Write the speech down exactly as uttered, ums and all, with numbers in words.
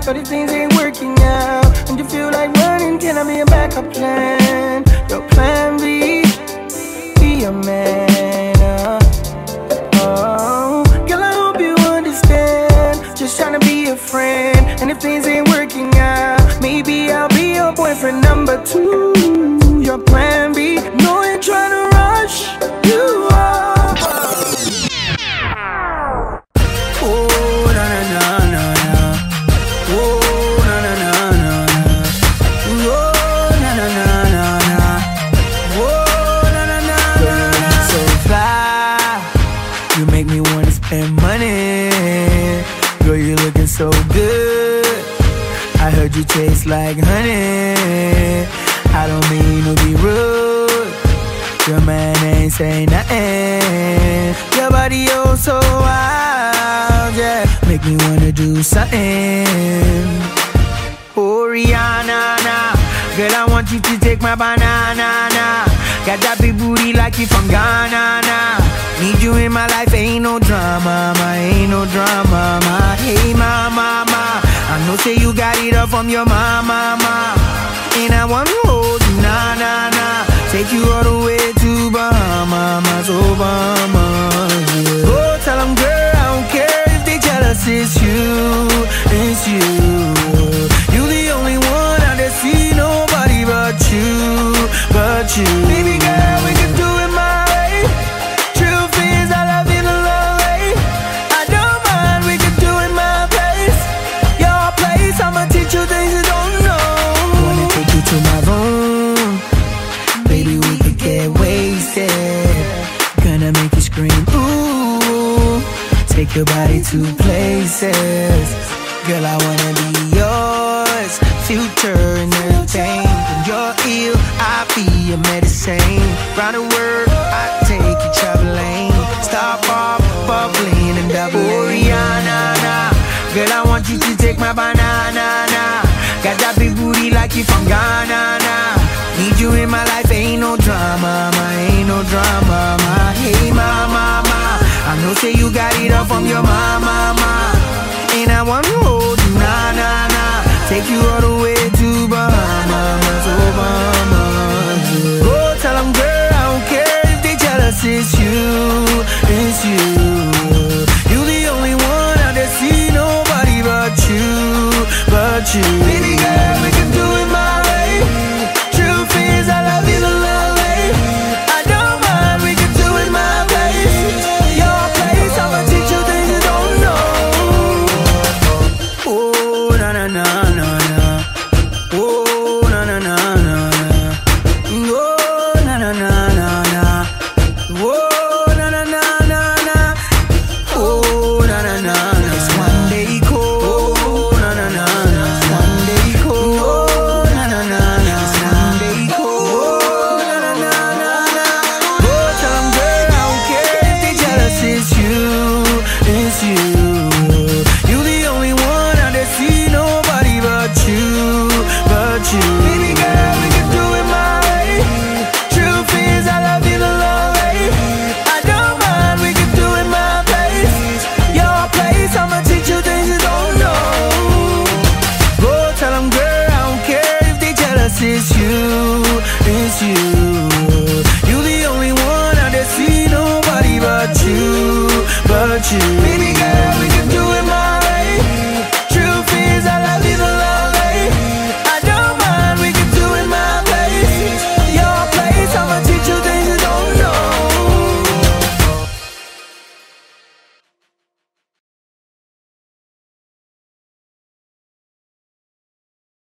but if things ain't working out and you feel like running, can I be a backup plan? Your plan B, be a man. Uh, oh, girl, I hope you understand. Just trying to be a friend, and if things ain't working out, maybe I'll be your boyfriend number two. Your plan B, no, ain't trying to rush you are. Oh, na na na na na. Oh, na na na na na. Oh, na na na na na. Oh, na na na na na. So fly, you make me wanna spend money. Girl, you looking so good. I heard you taste like honey. I don't mean to be rude. Your man ain't say nothing. Your body oh so wild, yeah. Make me wanna do something. Oh Rihanna, nah. Girl, I want you to take my banana, nah. Got that big booty like you from Ghana, nah. Need you in my life, ain't no drama, ma, ain't no drama, ma. Hey, ma, ma, ma. I know say you got it up from your mama, ma. And I wanna hold you, nah, nah, nah. Take you all the way to Bahamas, oh, Bahamas, yeah. Oh, tell them, girl, I don't care if they jealous, it's you, it's you. You the only one out there, see nobody but you, but you. Baby girl, we can do it my way. True feelings, I love you the long way. I don't mind, we can do it my place. Your place, I'ma teach you things you don't know. Wanna take you to my room, baby, we could get wasted. Gonna make you scream, ooh. Take your body to places. Girl, I wanna be yours. Future and everything. When you're ill, I'll be your medicine. Round the world, I take you traveling. Stop off, bubbling and doubling. Oh, Rihanna, nah. Girl, I want you to take my banana, nah. Got that big booty like you from Ghana, nah. Need you in my life, ain't no drama, ma, ain't no drama, ma. Hey, ma, ma, ma. I know say you got it up from your mama, ma. And I wanna hold you, nah, nah, nah. Take you all the way to Bahamas, oh, Bahamas, yeah. Oh, tell them, girl, I don't care if they jealous, it's you, it's you. You the only one out there, see nobody but you, but you.